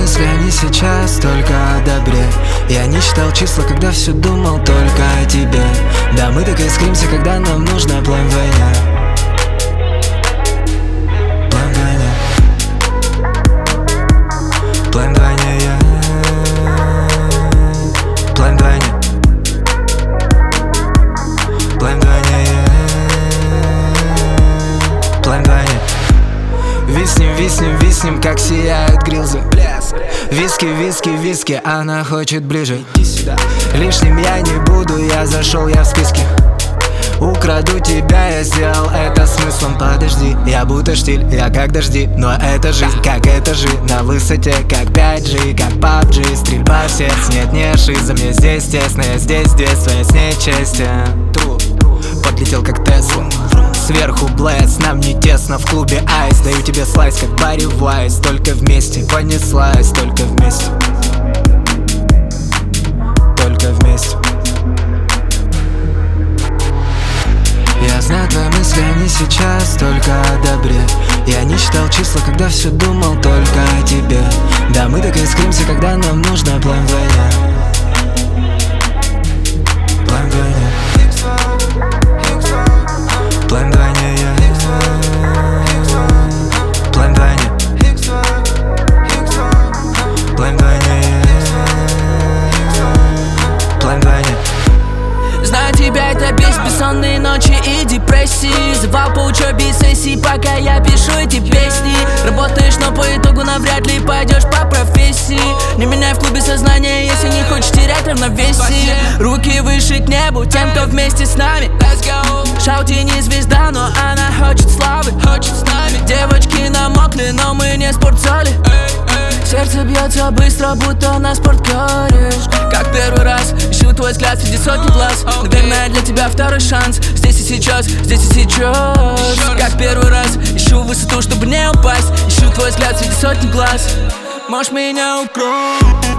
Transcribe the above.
мысли, они сейчас только о добре. Я не считал числа, когда все думал только о тебе. Да, мы так искримся, когда нам нужно план вдвойне. План вдвойне. План вдвойне. План вдвойне. План вдвойне. План вдвойне. Виснем, виснем, виснем, как сияют грилзы. Виски, виски, виски, она хочет ближе. Лишним я не буду, я зашел, я в списке. Украду тебя, я сделал это смыслом. Подожди, я будто штиль, я как дожди. Но это жизнь, как этажи, на высоте, как 5G, как PUBG. Стрельба в сердце, нет, не шиза. Мне здесь тесно, я здесь детство, я с ней честен. Подлетел как Тесла. Сверху блэс, нам не тесно в клубе айс. Даю тебе слайс, как Барри Вайс. Только вместе, понеслась, только вместе. Только вместе. Я знаю твои мысли, они сейчас только о добре. Я не считал числа, когда все думал только о тебе. Да, мы так искримся, когда нам нужно план вдвойне. План вдвойне. План вдвойне. План вдвойне. План вдвойне. План вдвойне. Знаю, тебя это бесит, бессонные ночи и депрессии. Звал по учебе и сессии, пока я пишу эти песни. Работаешь, но по итогу навряд ли пойдешь по профессии. Не меняй в клубе сознание, если не хочешь терять равновесие. Руки выше к небу тем, кто вместе с нами. Шаути не звезда, но она хочет славы. Девочки намокли, но мы не в спортзале. Сердце бьется быстро, будто на спорткаре. Как первый раз, ищу твой взгляд среди сотни глаз. Наверное, для тебя второй шанс. Здесь и сейчас, здесь и сейчас. Как первый раз, ищу высоту, чтобы не упасть. Ищу твой взгляд среди сотни глаз. Можешь меня укрыть.